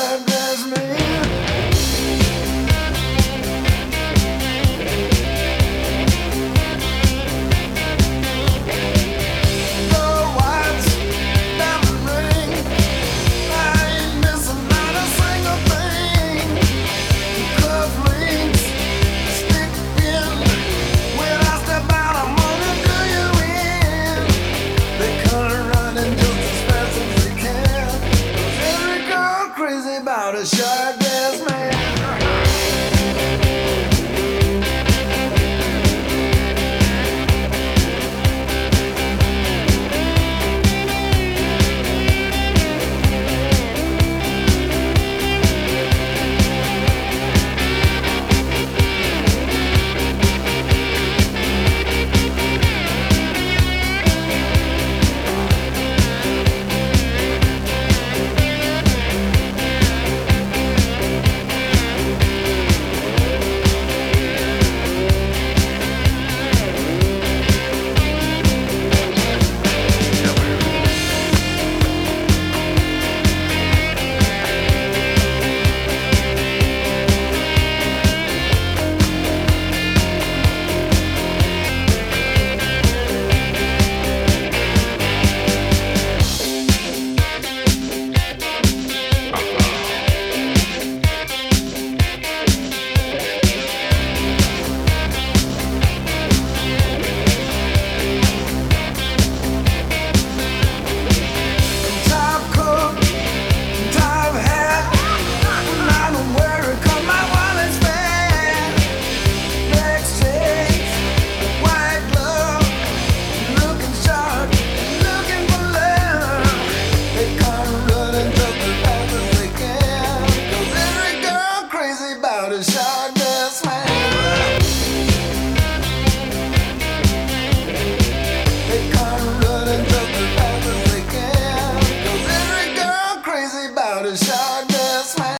shirt dress man. Gold watch, diamond ring, I ain't missing not a single thing. Cufflinks, stick pin, when I step out I'm gonna do you in. They come running just as fast as they can. Every girl crazy about a shirt dress man.